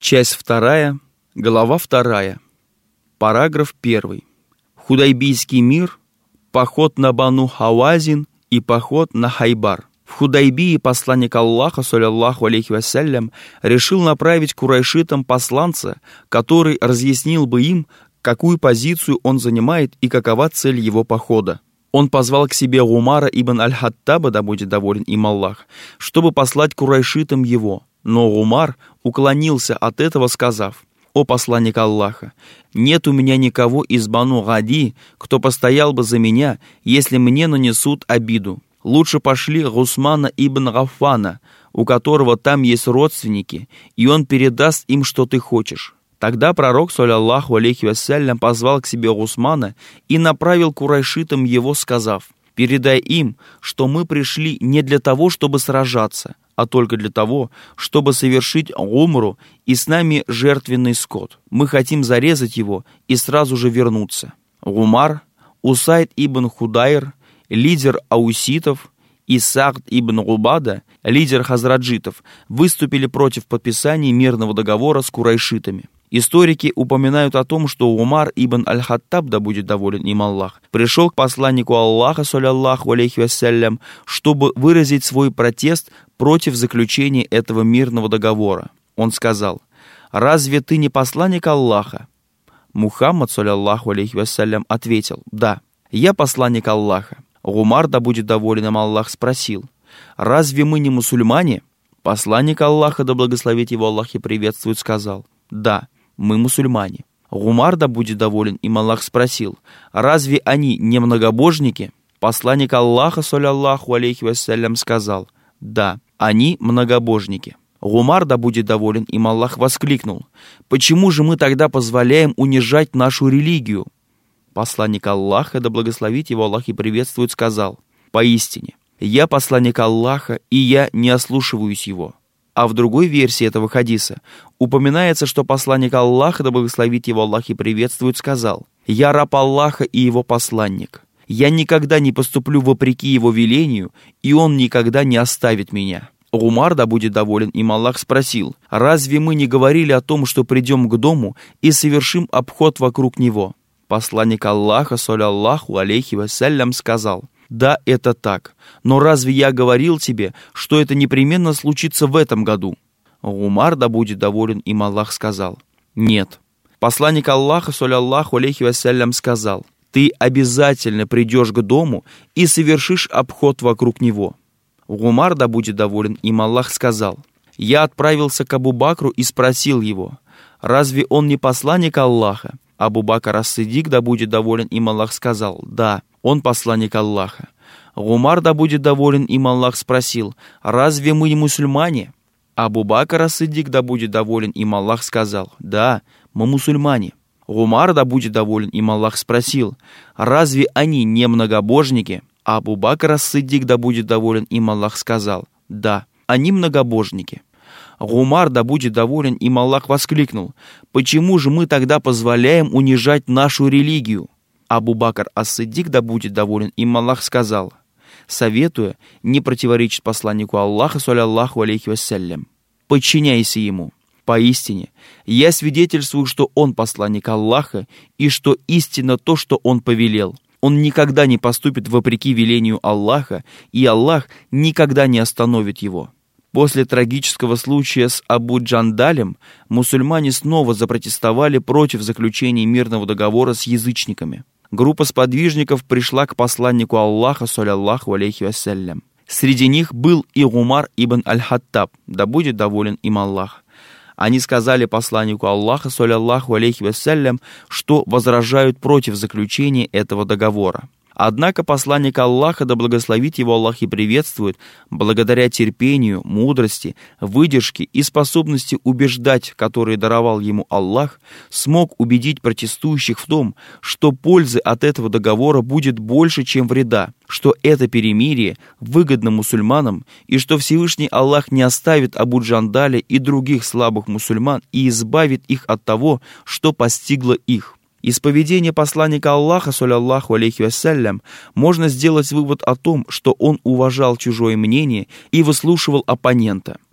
Часть 2, глава 2, параграф 1. Худайбийский мир, поход на Бану Хавазин и поход на Хайбар. В Худайбии посланник Аллаха, саллаллаху алейхи вассалям, решил направить курайшитам посланца, который разъяснил бы им, какую позицию он занимает и какова цель его похода. Он позвал к себе Умара ибн аль-Хаттаба, да будет доволен им Аллах, чтобы послать курайшитам его. Но Умар уклонился от этого, сказав: «О посланник Аллаха, нет у меня никого из Бану Гади, кто постоял бы за меня, если мне нанесут обиду. Лучше пошли Гусмана ибн Гаффана, у которого там есть родственники, и он передаст им, что ты хочешь». Тогда пророк, саллаллаху алейхи вассалям, позвал к себе Гусмана и направил курайшитам его, сказав: «Передай им, что мы пришли не для того, чтобы сражаться, а только для того, чтобы совершить умру, и с нами жертвенный скот. Мы хотим зарезать его и сразу же вернуться». Умар, Усайд ибн Худайр, лидер ауситов, и Саад ибн Убада, лидер хазраджитов, выступили против подписания мирного договора с курайшитами. Историки упоминают о том, что Умар ибн аль-Хаттаб, да будет доволен им Аллах, пришел к посланнику Аллаха, саллаллаху алейхи вассалям, чтобы выразить свой протест против заключения этого мирного договора. Он сказал: «Разве ты не посланник Аллаха?» Мухаммад, саллаллаху алейхи вассалям, ответил: «Да, я посланник Аллаха». Умар, да будет доволен им Аллах, спросил: «Разве мы не мусульмане?» Посланник Аллаха, да благословит его Аллах и приветствует, сказал: «Да, мы мусульмане». Умар, да будет доволен им Аллах, спросил: «Разве они не многобожники?» Посланник Аллаха, саллаллаху алейхи вассалям, сказал: «Да, они многобожники». Умар, да будет доволен им Аллах, воскликнул: «Почему же мы тогда позволяем унижать нашу религию?» Посланник Аллаха, да благословит его Аллах и приветствует, сказал: «Поистине, я посланник Аллаха, и я не ослушиваюсь его». А в другой версии этого хадиса упоминается, что посланник Аллаха, да благословит его Аллах и приветствует, сказал: «Я раб Аллаха и его посланник. Я никогда не поступлю вопреки его велению, и он никогда не оставит меня». Умар, да будет доволен им Аллах, спросил: «Разве мы не говорили о том, что придем к дому и совершим обход вокруг него?» Посланник Аллаха, саллаллаху алейхи вассалям, сказал: «Да, это так, но разве я говорил тебе, что это непременно случится в этом году?» Умар, да будет доволен им Аллах, сказал: «Нет». Посланник Аллаха, саллаллаху алейхи вассалям, сказал: «Ты обязательно придешь к дому и совершишь обход вокруг него». Умар, да будет доволен им Аллах, сказал: «Я отправился к Абу Бакру и спросил его: разве он не посланник Аллаха?» Абу Бакр ас-Сиддик, да будет доволен им Аллах, сказал: «Да, он посланник Аллаха». Умар, да будет доволен им Аллах, спросил: «Разве мы не мусульмане?» Абу Бакр ас-Сиддик, да будет доволен им Аллах, сказал: «Да, мы мусульмане». Умар, да будет доволен им Аллах, спросил: «Разве они не многобожники?» Абу Бакр ас-Сиддик, да будет доволен им Аллах, сказал: «Да, они многобожники». Умар, да будет доволен им Аллах, воскликнул: «Почему же мы тогда позволяем унижать нашу религию?» Абу Бакр ас-Сиддик, да будет доволен им Аллах, сказал, советуя не противоречить посланнику Аллаха, саллаллаху алейхи вассалям: «Подчиняйся ему. Поистине, я свидетельствую, что он посланник Аллаха, и что истинно то, что он повелел. Он никогда не поступит вопреки велению Аллаха, и Аллах никогда не остановит его». После трагического случая с Абу Джандалем мусульмане снова запротестовали против заключения мирного договора с язычниками. Группа сподвижников пришла к посланнику Аллаха, саллаллаху алейхи вассалям. Среди них был и Умар ибн аль-Хаттаб, да будет доволен им Аллах. Они сказали посланнику Аллаха, саллаллаху алейхи вассалям, что возражают против заключения этого договора. Однако посланник Аллаха, да благословит его Аллах и приветствует, благодаря терпению, мудрости, выдержке и способности убеждать, которые даровал ему Аллах, смог убедить протестующих в том, что пользы от этого договора будет больше, чем вреда, что это перемирие выгодно мусульманам и что Всевышний Аллах не оставит Абу Джандаля и других слабых мусульман и избавит их от того, что постигло их. Из поведения посланника Аллаха, саллаллаху алейхи вассалям, можно сделать вывод о том, что он уважал чужое мнение и выслушивал оппонента.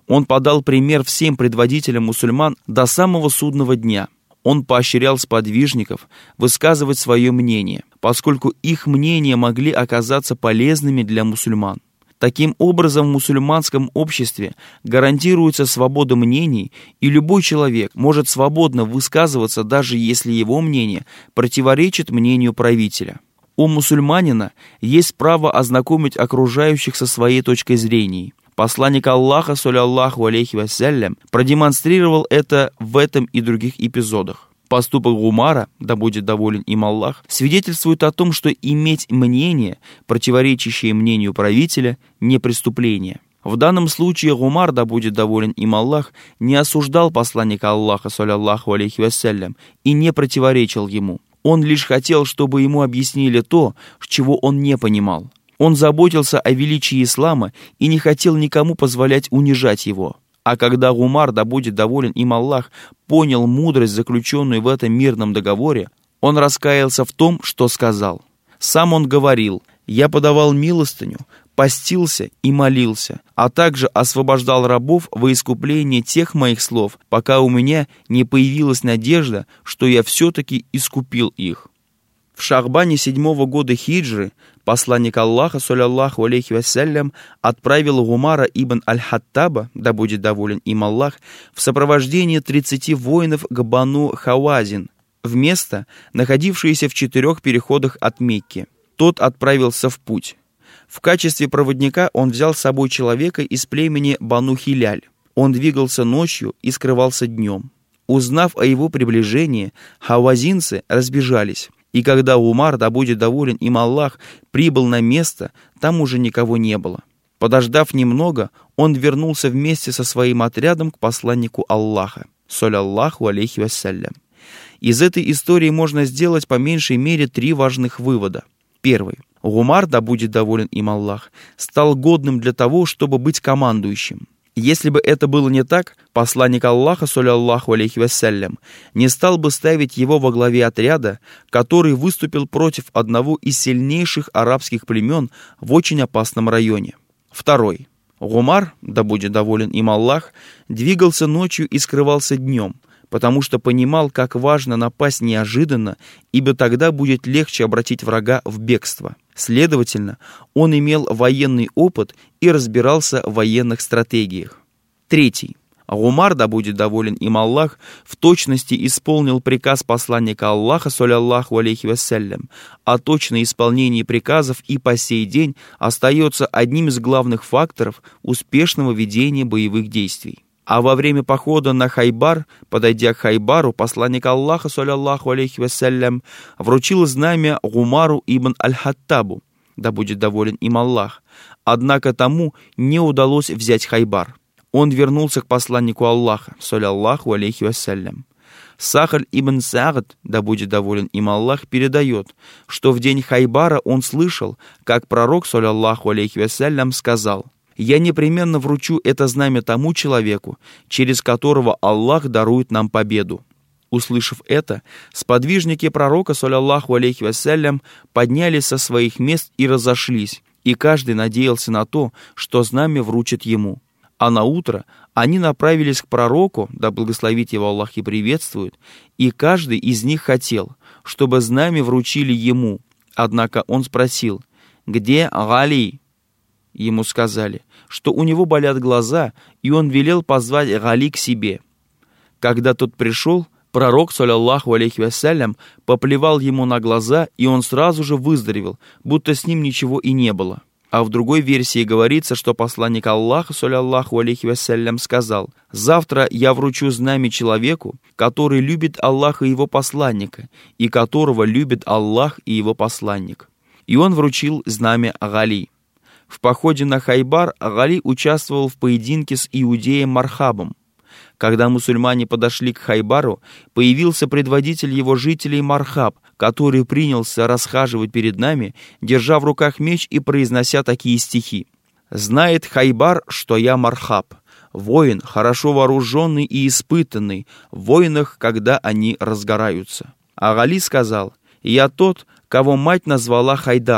Он подал пример всем предводителям мусульман до самого судного дня. Он поощрял сподвижников высказывать свое мнение, поскольку их мнения могли оказаться полезными для мусульман. Таким образом, в мусульманском обществе гарантируется свобода мнений, и любой человек может свободно высказываться, даже если его мнение противоречит мнению правителя. У мусульманина есть право ознакомить окружающих со своей точкой зрения. Посланник Аллаха, саллаллаху алейхи вассалям, продемонстрировал это в этом и других эпизодах. Поступок Умара, да будет доволен им Аллах, свидетельствует о том, что иметь мнение, противоречащее мнению правителя, не преступление. В данном случае Умар, да будет доволен им Аллах, не осуждал посланника Аллаха, саллаллаху алейхи вассалям, и не противоречил ему. Он лишь хотел, чтобы ему объяснили то, чего он не понимал. Он заботился о величии ислама и не хотел никому позволять унижать его. А когда Умар, да будет доволен им Аллах, понял мудрость, заключенную в этом мирном договоре, он раскаялся в том, что сказал. Сам он говорил: «Я подавал милостыню, постился и молился, а также освобождал рабов во искупление тех моих слов, пока у меня не появилась надежда, что я все-таки искупил их». В Шахбане 7-го года хиджры посланник Аллаха, саллаллаху алейхи вассалям, отправил Умара ибн аль-Хаттаба, да будет доволен им Аллах, в сопровождении 30 воинов к Бану Хауазин, в место, находившееся в 4 переходах от Мекки. Тот отправился в путь. В качестве проводника он взял с собой человека из племени Бану Хиляль. Он двигался ночью и скрывался днем. Узнав о его приближении, хауазинцы разбежались. И когда Умар, да будет доволен им Аллах, прибыл на место, там уже никого не было. Подождав немного, он вернулся вместе со своим отрядом к посланнику Аллаха, саллаллаху алейхи вассалям. Из этой истории можно сделать по меньшей мере 3 важных вывода. Первый. Умар, да будет доволен им Аллах, стал годным для того, чтобы быть командующим. Если бы это было не так, посланник Аллаха, саллаллаху алейхи вассалям, не стал бы ставить его во главе отряда, который выступил против одного из сильнейших арабских племен в очень опасном районе. Второй. Умар, да будет доволен им Аллах, двигался ночью и скрывался днем, потому что понимал, как важно напасть неожиданно, ибо тогда будет легче обратить врага в бегство. Следовательно, он имел военный опыт и разбирался в военных стратегиях. Третий. Умар, да будет доволен им Аллах, в точности исполнил приказ посланника Аллаха, саллаллаху алейхи вассалям, а точное исполнение приказов и по сей день остается одним из главных факторов успешного ведения боевых действий. А во время похода на Хайбар, подойдя к Хайбару, посланник Аллаха, саллаллаху алейхи вассалям, вручил знамя Умару ибн аль-Хаттабу, да будет доволен им Аллах. Однако тому не удалось взять Хайбар. Он вернулся к посланнику Аллаха, саллаллаху алейхи вассалям. Сахаль ибн Саагд, да будет доволен им Аллах, передает, что в день Хайбара он слышал, как пророк, саллаллаху алейхи вассалям, сказал: «Я непременно вручу это знамя тому человеку, через которого Аллах дарует нам победу». Услышав это, сподвижники пророка, саллаллаху алейхи вассалям, поднялись со своих мест и разошлись, и каждый надеялся на то, что знамя вручат ему. А на утро они направились к пророку, да благословит его Аллах и приветствует, и каждый из них хотел, чтобы знамя вручили ему. Однако он спросил: «Где Гали?» Ему сказали, что у него болят глаза, и он велел позвать Гали к себе. Когда тот пришел, пророк, саллаллаху алейхи вассалям, поплевал ему на глаза, и он сразу же выздоровел, будто с ним ничего и не было. А в другой версии говорится, что посланник Аллаха, саллаллаху алейхи вассалям, сказал: «Завтра я вручу знамя человеку, который любит Аллаха и его посланника, и которого любит Аллах и его посланник». И он вручил знамя Гали. В походе на Хайбар Гали участвовал в поединке с иудеем Мархабом. Когда мусульмане подошли к Хайбару, появился предводитель его жителей Мархаб, который принялся расхаживать перед нами, держа в руках меч и произнося такие стихи: «Знает Хайбар, что я Мархаб, воин, хорошо вооруженный и испытанный в войнах, когда они разгораются». А Гали сказал: «Я тот, кого мать назвала Хайдаром,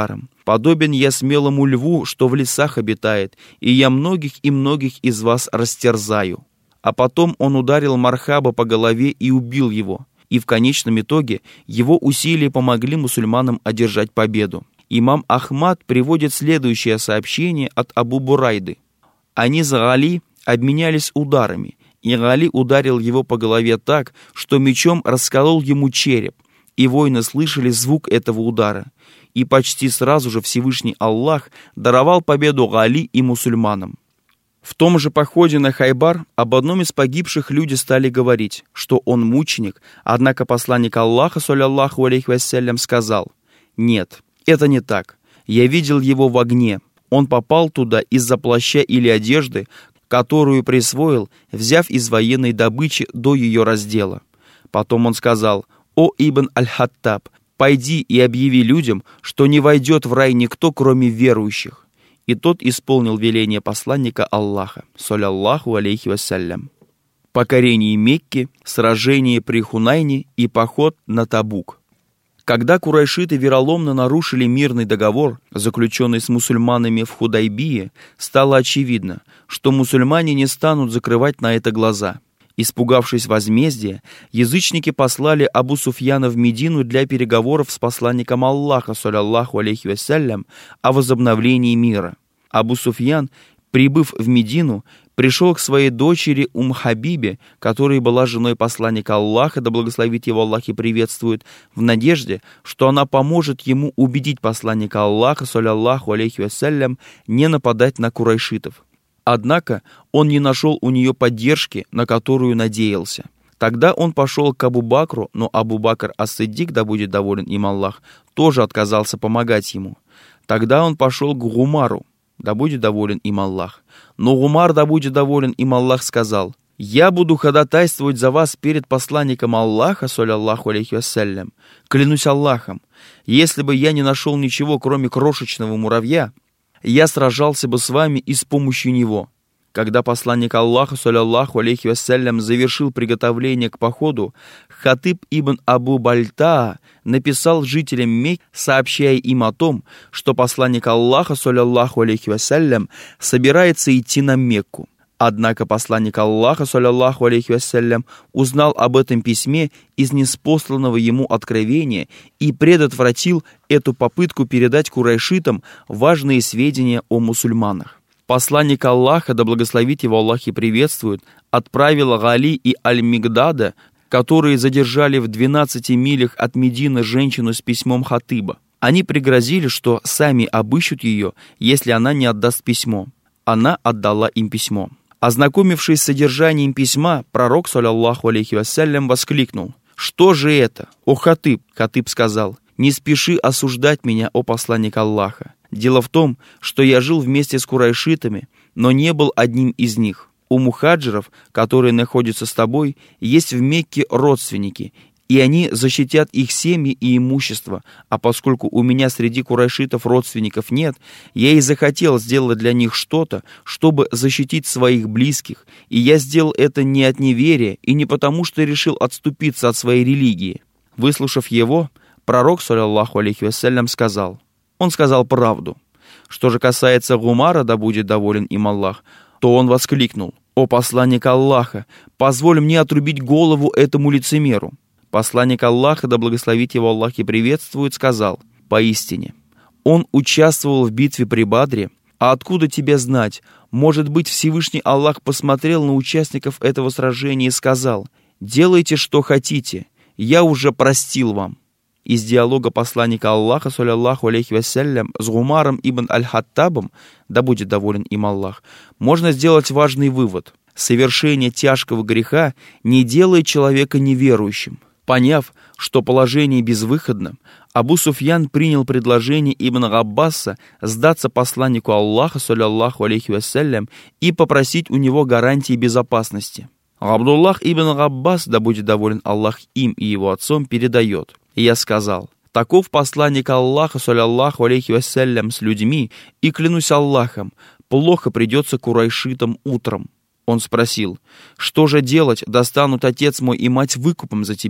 Подобен я смелому льву, что в лесах обитает, и я многих и многих из вас растерзаю». А потом он ударил Мархаба по голове и убил его. И в конечном итоге его усилия помогли мусульманам одержать победу. Имам Ахмад приводит следующее сообщение от Абу Бурайды. Они с Гали обменялись ударами, и Гали ударил его по голове так, что мечом расколол ему череп, и воины слышали звук этого удара. И почти сразу же Всевышний Аллах даровал победу Гали и мусульманам. В том же походе на Хайбар об одном из погибших люди стали говорить, что он мученик, однако посланник Аллаха, саллаллаху алейхи вассалям, сказал: «Нет, это не так. Я видел его в огне. Он попал туда из-за плаща или одежды, которую присвоил, взяв из военной добычи до ее раздела». Потом он сказал: «О Ибн Аль-Хаттаб, пойди и объяви людям, что не войдет в рай никто, кроме верующих». И тот исполнил веление посланника Аллаха, саллаллаху алейхи вассалям. Покорение Мекки, сражение при Хунайне и поход на Табук. Когда курайшиты вероломно нарушили мирный договор, заключенный с мусульманами в Худайбие, стало очевидно, что мусульмане не станут закрывать на это глаза. Испугавшись возмездия, язычники послали Абу Суфьяна в Медину для переговоров с посланником Аллаха, саллаллаху алейхи вассалям, о возобновлении мира. Абу Суфьян, прибыв в Медину, пришел к своей дочери Хабибе, которая была женой посланника Аллаха, да благословит его Аллах и приветствует, в надежде, что она поможет ему убедить посланника Аллаха, саллаллаху алейхи вассалям, не нападать на курайшитов. Однако он не нашел у нее поддержки, на которую надеялся. Тогда он пошел к Абу Бакру, но Абу Бакр ас-Сиддик, да будет доволен им Аллах, тоже отказался помогать ему. Тогда он пошел к Гумару, да будет доволен им Аллах. Но Гумар, да будет доволен им Аллах, сказал: «Я буду ходатайствовать за вас перед посланником Аллаха, саллаллаху алейхи вассалям. Клянусь Аллахом, если бы я не нашел ничего, кроме крошечного муравья, я сражался бы с вами и с помощью него». Когда посланник Аллаха, саллаллаху алейхи вассалям, завершил приготовление к походу, Хатиб ибн Абу Бальтаа написал жителям Мекки, сообщая им о том, что посланник Аллаха, саллаллаху алейхи вассалям, собирается идти на Мекку. Однако посланник Аллаха, саллаллаху алейхи вассалям, узнал об этом письме из ниспосланного ему откровения и предотвратил эту попытку передать курайшитам важные сведения о мусульманах. Посланник Аллаха, да благословит его Аллах и приветствует, отправил Гали и Аль-Мигдада, которые задержали в 12 милях от Медины женщину с письмом Хатиба. Они пригрозили, что сами обыщут ее, если она не отдаст письмо. Она отдала им письмо. Ознакомившись с содержанием письма, пророк, саллаллаху алейхи вассалям, воскликнул: «Что же это, о Хатиб?» Хатиб сказал: «Не спеши осуждать меня, о посланник Аллаха. Дело в том, что я жил вместе с курайшитами, но не был одним из них. У мухаджиров, которые находятся с тобой, есть в Мекке родственники, и они защитят их семьи и имущество, а поскольку у меня среди курайшитов родственников нет, я и захотел сделать для них что-то, чтобы защитить своих близких, и я сделал это не от неверия и не потому, что решил отступиться от своей религии». Выслушав его, пророк, саллаллаху алейхи вассалям, сказал: он сказал правду. Что же касается Гумара, да будет доволен им Аллах, то он воскликнул: «О посланник Аллаха, позволь мне отрубить голову этому лицемеру». Посланник Аллаха, да благословит его Аллах и приветствует, сказал: «Поистине, он участвовал в битве при Бадре, а откуда тебе знать? Может быть, Всевышний Аллах посмотрел на участников этого сражения и сказал: делайте, что хотите, я уже простил вам». Из диалога посланника Аллаха, саллаллаху алейхи вассалям, с Гумаром ибн Аль-Хаттабом, да будет доволен им Аллах, можно сделать важный вывод: совершение тяжкого греха не делает человека неверующим. Поняв, что положение безвыходно, Абу Суфьян принял предложение Ибн Габбаса сдаться посланнику Аллаха, саллаллаху алейхи вассалям, и попросить у него гарантии безопасности. Абдуллах ибн Габбас, да будет доволен Аллах им и его отцом, передает: «Я сказал: таков посланник Аллаха, саллаллаху алейхи вассалям, с людьми, и клянусь Аллахом, плохо придется курайшитам утром». Он спросил: «Что же делать, да станут отец мой и мать выкупом за тебя?»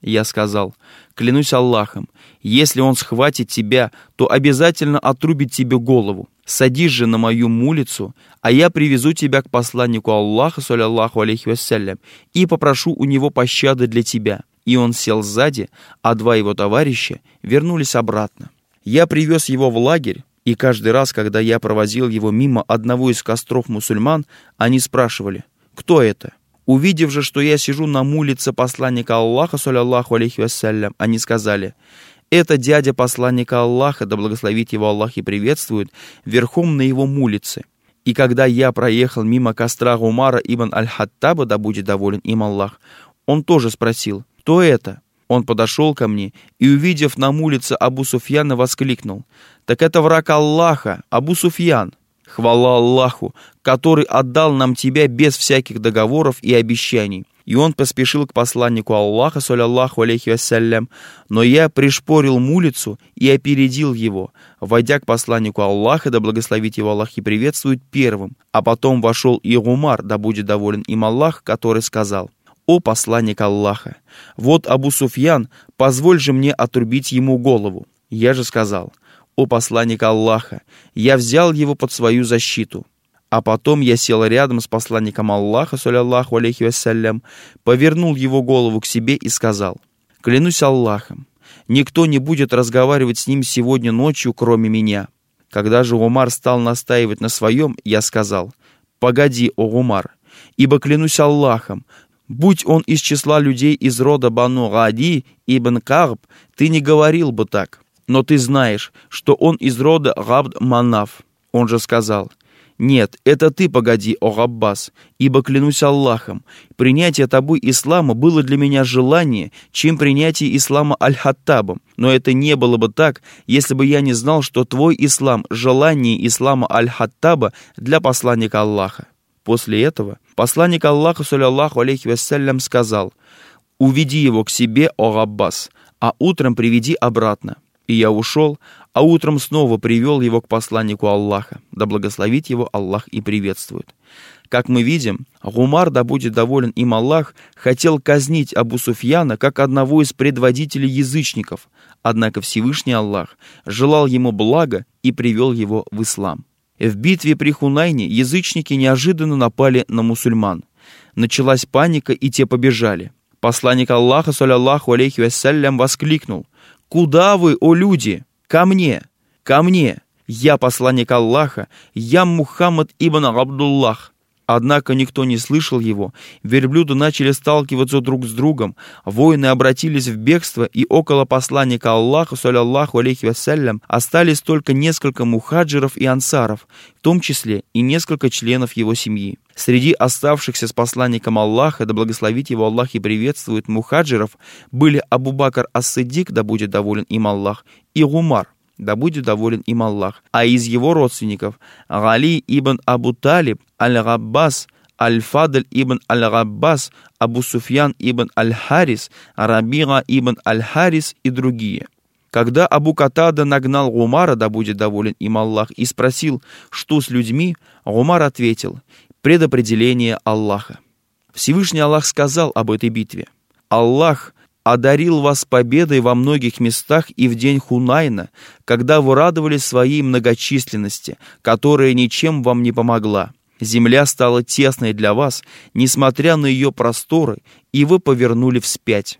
Я сказал: клянусь Аллахом, если он схватит тебя, то обязательно отрубит тебе голову. Садись же на мою мулицу, а я привезу тебя к посланнику Аллаха, саллаллаху алейхи вассалям, и попрошу у него пощады для тебя. И он сел сзади, а два его товарища вернулись обратно. Я привез его в лагерь, и каждый раз, когда я провозил его мимо одного из костров мусульман, они спрашивали: кто это? Увидев же, что я сижу на мулице посланника Аллаха, саллаллаху алейхи вассалям, они сказали: это дядя посланника Аллаха, да благословит его Аллах и приветствует, верхом на его мулице. И когда я проехал мимо костра Умара ибн аль-Хаттаба, да будет доволен им Аллах, он тоже спросил: кто это? Он подошел ко мне и, увидев на улице Абу Суфьяна, воскликнул: так это враг Аллаха, Абу Суфьян. Хвала Аллаху, который отдал нам тебя без всяких договоров и обещаний. И он поспешил к посланнику Аллаха, саллаллаху алейхи вассалям, но я пришпорил мулицу и опередил его, войдя к посланнику Аллаха, да благословит его Аллах и приветствует, первым, а потом вошел и Умар, да будет доволен им Аллах, который сказал: «О посланник Аллаха, вот Абу Суфьян, позволь же мне отрубить ему голову». Я же сказал: «О посланник Аллаха, я взял его под свою защиту». А потом я сел рядом с посланником Аллаха, саллаллаху алейхи вассалям, повернул его голову к себе и сказал: клянусь Аллахом, никто не будет разговаривать с ним сегодня ночью, кроме меня. Когда же Умар стал настаивать на своем, я сказал: погоди, о Умар, ибо клянусь Аллахом, будь он из числа людей из рода Бану Гади ибн Ка'б, ты не говорил бы так. Но ты знаешь, что он из рода Габд Манаф. Он же сказал: нет, это ты погоди, о Габбас, ибо клянусь Аллахом, принятие тобой ислама было для меня желание, чем принятие ислама Аль-Хаттабом. Но это не было бы так, если бы я не знал, что твой ислам — желание ислама Аль-Хаттаба для посланника Аллаха. После этого посланник Аллаха, саллаллаху алейхи вассалям, сказал: уведи его к себе, о Габбас, а утром приведи обратно. И я ушел, а утром снова привел его к посланнику Аллаха, да благословит его Аллах и приветствует. Как мы видим, Умар, да будет доволен им Аллах, хотел казнить Абу Суфьяна как одного из предводителей язычников, однако Всевышний Аллах желал ему блага и привел его в ислам. В битве при Хунайне язычники неожиданно напали на мусульман. Началась паника, и те побежали. Посланник Аллаха, саллаллаху алейхи вассалям, воскликнул: «Куда вы, о люди? Ко мне! Ко мне! Я посланник Аллаха, я Мухаммад ибн Абдуллах». Однако никто не слышал его, верблюды начали сталкиваться друг с другом, воины обратились в бегство, и около посланника Аллаха, саллаллаху алейхи вассалям, остались только несколько мухаджиров и ансаров, в том числе и несколько членов его семьи. Среди оставшихся с посланником Аллаха, да благословит его Аллах и приветствует, мухаджиров были Абу Бакр ас-Сиддик, да будет доволен им Аллах, и Умар, да будет доволен им Аллах, а из его родственников Гали ибн Абу Талиб, Аль-Габбас, Аль-Фадль ибн Аль-Габбас, Абу Суфьян ибн Аль-Харис, Рабига ибн Аль-Харис и другие. Когда Абу Катада нагнал Умара, да будет доволен им Аллах, и спросил, что с людьми, Умар ответил: предопределение Аллаха. Всевышний Аллах сказал об этой битве: Аллах одарил вас победой во многих местах и в день Хунайна, когда вы радовались своей многочисленности, которая ничем вам не помогла. Земля стала тесной для вас, несмотря на ее просторы, и вы повернули вспять.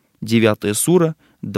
9 сура,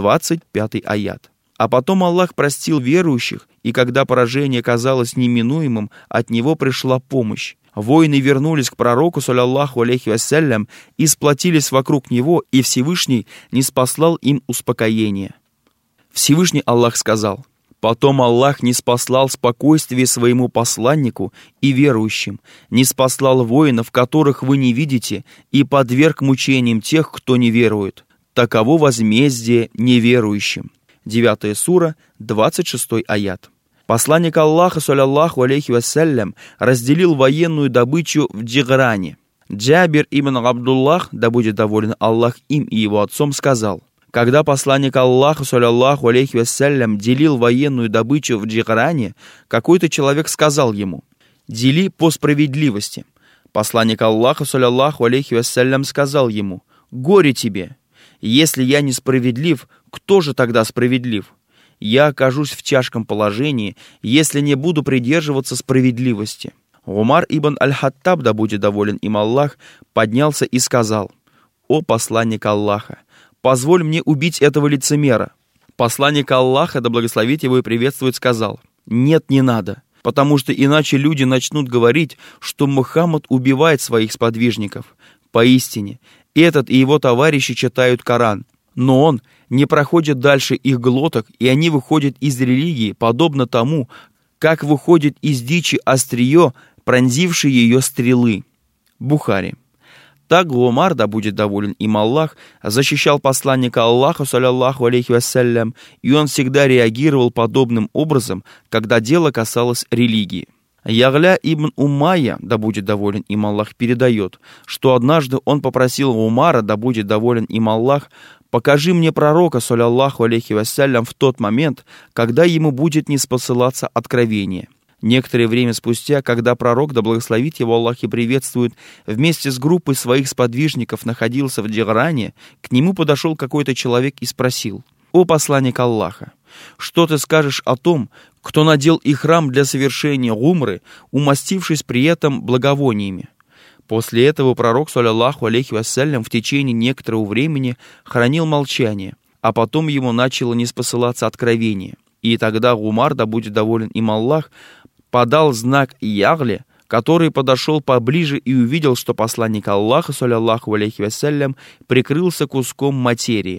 25 аят. А потом Аллах простил верующих, и когда поражение казалось неминуемым, от Него пришла помощь. Воины вернулись к пророку, саллаллаху алейхи вассалям, и сплотились вокруг него, и Всевышний ниспослал им успокоение. Всевышний Аллах сказал: «Потом Аллах ниспослал спокойствие своему посланнику и верующим, ниспослал воинов, которых вы не видите, и подверг мучениям тех, кто не верует. Таково возмездие неверующим». 9 сура, 26 аят. Посланник Аллаха, саллаллаху алейхи вассалям, разделил военную добычу в Джигране. Джабир ибн Абдуллах, да будет доволен Аллах им и его отцом, сказал: когда посланник Аллаха, саллаллаху алейхи вассалям, делил военную добычу в Джигране, какой-то человек сказал ему: дели по справедливости. Посланник Аллаха, саллаллаху алейхи вассалям, сказал ему: горе тебе! Если я несправедлив, кто же тогда справедлив? Я окажусь в тяжком положении, если не буду придерживаться справедливости». Умар ибн аль-Хаттаб, да будет доволен им Аллах, поднялся и сказал: «О посланник Аллаха, позволь мне убить этого лицемера». Посланник Аллаха, да благословит его и приветствует, сказал: «Нет, не надо, потому что иначе люди начнут говорить, что Мухаммад убивает своих сподвижников. Поистине, этот и его товарищи читают Коран, но он не проходит дальше их глоток, и они выходят из религии, подобно тому, как выходит из дичи острие, пронзившей ее стрелы». Бухари. Так Умар, да будет доволен им Аллах, защищал посланника Аллаха, саллаллаху алейхи вассалям, и он всегда реагировал подобным образом, когда дело касалось религии. Ягля ибн Умайя, да будет доволен им Аллах, передает, что однажды он попросил Умара, да будет доволен им Аллах: «Покажи мне пророка, саллаллаху алейхи вассалям, в тот момент, когда ему будет ниспосылаться откровение». Некоторое время спустя, когда пророк, да благословит его Аллах и приветствует, вместе с группой своих сподвижников находился в Джигране, к нему подошел какой-то человек и спросил: «О посланник Аллаха, что ты скажешь о том, кто надел ихрам для совершения умры, умастившись при этом благовониями?» После этого пророк, саллаллаху алейхи вассалям, в течение некоторого времени хранил молчание, а потом ему начало ниспосылаться откровение. И тогда Умар, да будет доволен им Аллах, подал знак Ягле, который подошел поближе и увидел, что посланник Аллаха, саллаллаху алейхи вассалям, прикрылся куском материи.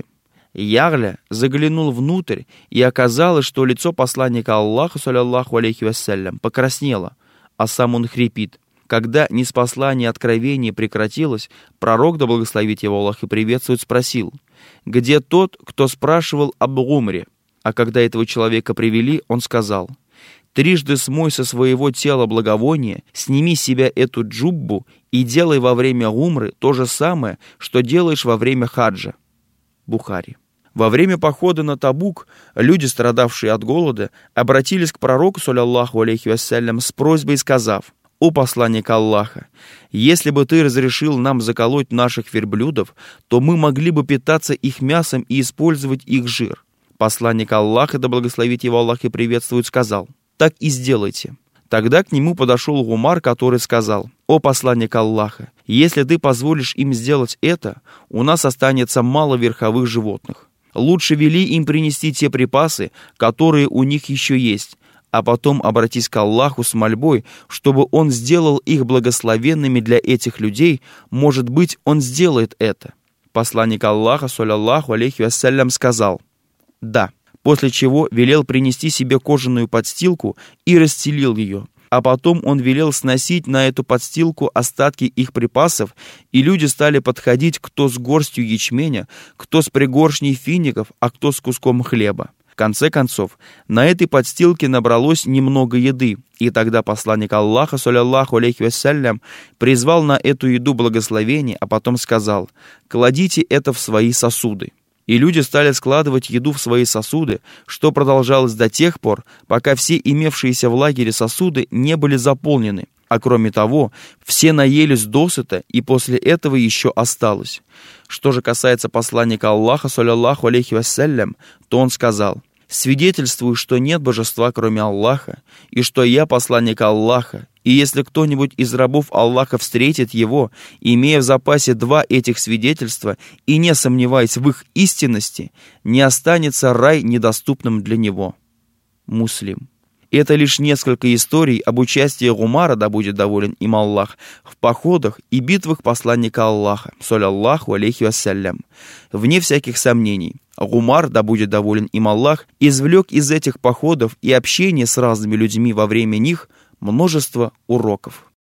Ягля заглянул внутрь, и оказалось, что лицо посланника Аллаха, саллаллаху алейхи вассалям, покраснело, а сам он хрипит. Когда ниспослание откровения прекратилось, пророк, да благословит его Аллах и приветствует, спросил: «Где тот, кто спрашивал об умре?» А когда этого человека привели, он сказал: «Трижды смой со своего тела благовоние, сними с себя эту джуббу и делай во время умры то же самое, что делаешь во время хаджа». Бухари. Во время похода на Табук люди, страдавшие от голода, обратились к пророку, саллаллаху алейхи вассалям, с просьбой, сказав: «О посланник Аллаха, если бы ты разрешил нам заколоть наших верблюдов, то мы могли бы питаться их мясом и использовать их жир». Посланник Аллаха, да благословит его Аллах и приветствует, сказал: «Так и сделайте». Тогда к нему подошел Умар, который сказал: «О посланник Аллаха, если ты позволишь им сделать это, у нас останется мало верховых животных. Лучше вели им принести те припасы, которые у них еще есть, а потом обратись к Аллаху с мольбой, чтобы Он сделал их благословенными для этих людей. Может быть, Он сделает это». Посланник Аллаха, саллаллаху алейхи вассалям, сказал: «Да», после чего велел принести себе кожаную подстилку и расстелил ее. А потом он велел сносить на эту подстилку остатки их припасов, и люди стали подходить кто с горстью ячменя, кто с пригоршней фиников, а кто с куском хлеба. В конце концов, на этой подстилке набралось немного еды, и тогда посланник Аллаха, саллаллаху алейхи вассалям, призвал на эту еду благословение, а потом сказал: «Кладите это в свои сосуды». И люди стали складывать еду в свои сосуды, что продолжалось до тех пор, пока все имевшиеся в лагере сосуды не были заполнены. А кроме того, все наелись досыта, и после этого еще осталось. Что же касается посланника Аллаха, саллаллаху алейхи вассалям, то он сказал: «Свидетельствую, что нет божества, кроме Аллаха, и что я посланник Аллаха, и если кто-нибудь из рабов Аллаха встретит его, имея в запасе 2 этих свидетельства и не сомневаясь в их истинности, не останется рай недоступным для него». Муслим. Это лишь несколько историй об участии Умара, да будет доволен им Аллах, в походах и битвах посланника Аллаха, саллаллаху алейхи вассалям. Вне всяких сомнений, Умар, да будет доволен им Аллах, извлек из этих походов и общения с разными людьми во время них множество уроков.